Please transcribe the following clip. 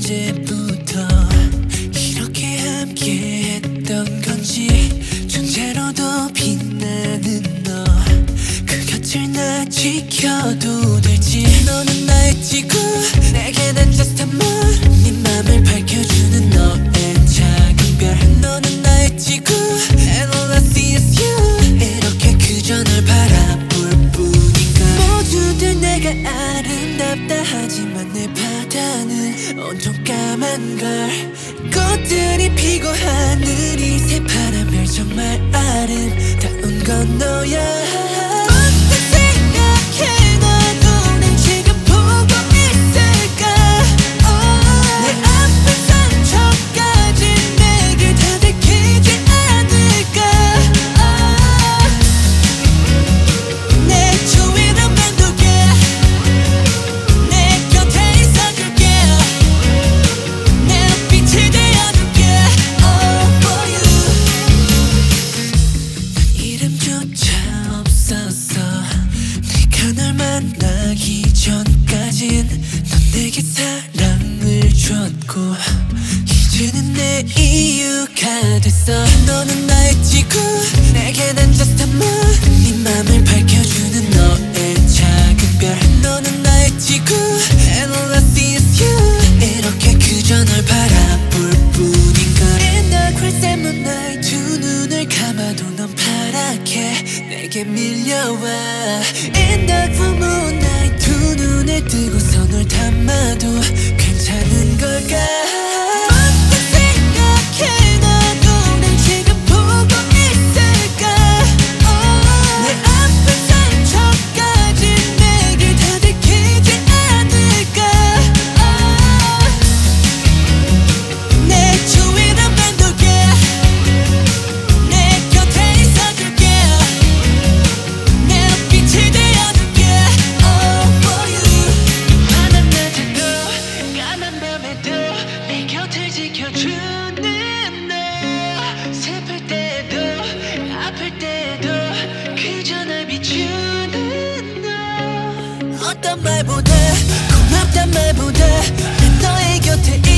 언제부터 이렇게 함께 했던 건지 존재로도 빛나는 너 그 곁을 나 지켜도 될지 너는 나의 지구 내게 난 just a moon 네 맘을 밝혀주는 너의 작은 별 너는 나의 지구 and all I see is you 이렇게 그저 널 바라볼 뿐인가 모두들 내가 아름답다 하지만 내 바다는 온통 까만 걸 꽃들이 피고 하늘이 새파란 별 정말 아름다운 건 너야 만나기 전까진 넌 내게 사랑을 줬고 이제는 내 이유가 됐어 너는 나의 지구 내게 난 just a moon 네 맘을 밝혀주는 너의 작은 별 너는 나의 지구 and all I see is you 이렇게 그저 널 바라볼 뿐인걸 In the crimson moonlight 두 눈을 감아도 넌 파랗게 내게 밀려와 In the full moonlight 두 눈을 뜨고서 널 담아도 괜찮은 걸까 어떻게 생각해 너도 날 지금 보고 있을까 내 아픈 상처까지 내게 다 들키지 않을까 내 주위를 맴돌게 내 곁에 있어줄게 내 빛이 되어줄게 Oh for you 파란 낮에도 까만 밤에도 내 곁을 지켜주는 너 슬플 때도 아플 때도 그저 날 비추는 너 어떤 말보다 고맙단 말보다 난 너의 곁에